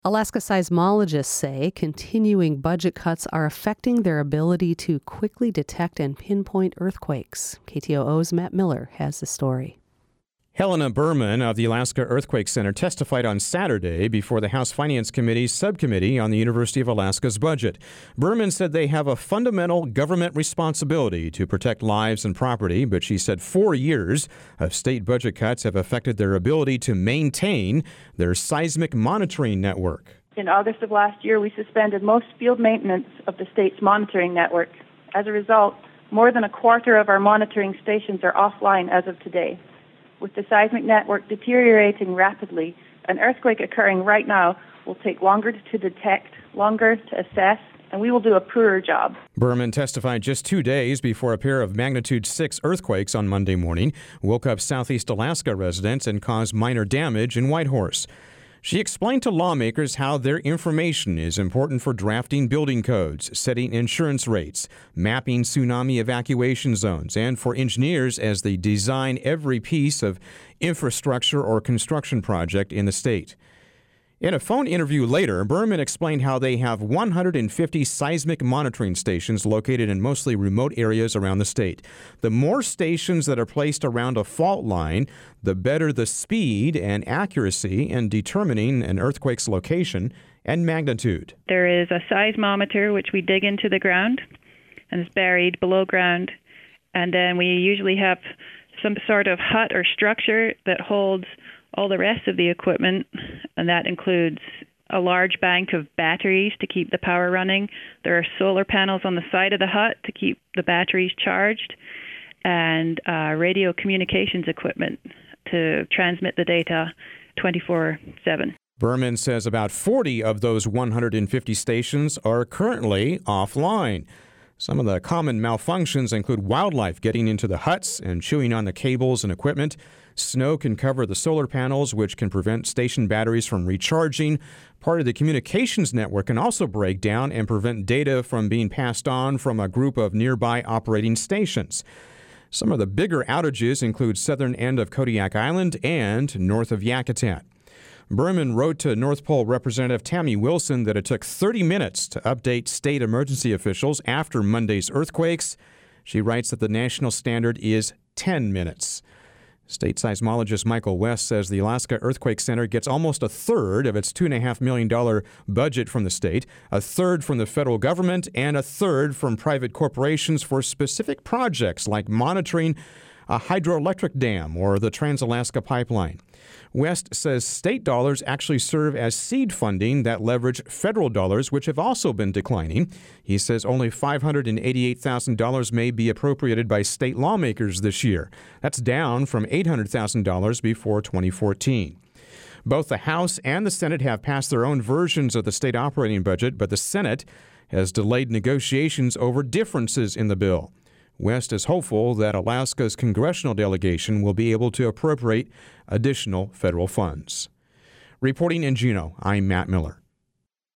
Alaska seismologists say continuing budget cuts are affecting their ability to quickly detect and pinpoint earthquakes. KTOO's Matt Miller has the story. Helena Berman of the Alaska Earthquake Center testified on Saturday before the House Finance Committee's subcommittee on the University of Alaska's budget. Berman said they have a fundamental government responsibility to protect lives and property, but she said 4 years of state budget cuts have affected their ability to maintain their seismic monitoring network. In August of last year, we suspended most field maintenance of the state's monitoring network. As a result, more than a quarter of our monitoring stations are offline as of today. With the seismic network deteriorating rapidly, an earthquake occurring right now will take longer to detect, longer to assess, and we will do a poorer job. Berman testified just 2 days before a pair of magnitude 6 earthquakes on Monday morning woke up Southeast Alaska residents and caused minor damage in Whitehorse. She explained to lawmakers how their information is important for drafting building codes, setting insurance rates, mapping tsunami evacuation zones, and for engineers as they design every piece of infrastructure or construction project in the state. In a phone interview later, Berman explained how they have 150 seismic monitoring stations located in mostly remote areas around the state. The more stations that are placed around a fault line, the better the speed and accuracy in determining an earthquake's location and magnitude. There is a seismometer which we dig into the ground and it's buried below ground. And then we usually have some sort of hut or structure that holds all the rest of the equipment, and that includes a large bank of batteries to keep the power running. There are solar panels on the side of the hut to keep the batteries charged, and radio communications equipment to transmit the data 24/7. Berman says about 40 of those 150 stations are currently offline. Some of the common malfunctions include wildlife getting into the huts and chewing on the cables and equipment. Snow can cover the solar panels, which can prevent station batteries from recharging. Part of the communications network can also break down and prevent data from being passed on from a group of nearby operating stations. Some of the bigger outages include southern end of Kodiak Island and north of Yakutat. Berman wrote to North Pole Representative Tammy Wilson that it took 30 minutes to update state emergency officials after Monday's earthquakes. She writes that the national standard is 10 minutes. State seismologist Michael West says the Alaska Earthquake Center gets almost a third of its $2.5 million budget from the state, a third from the federal government, and a third from private corporations for specific projects like monitoring a hydroelectric dam or the Trans-Alaska Pipeline. West says state dollars actually serve as seed funding that leverage federal dollars, which have also been declining. He says only $588,000 may be appropriated by state lawmakers this year. That's down from $800,000 before 2014. Both the House and the Senate have passed their own versions of the state operating budget, but the Senate has delayed negotiations over differences in the bill. West is hopeful that Alaska's congressional delegation will be able to appropriate additional federal funds. Reporting in Juneau, I'm Matt Miller.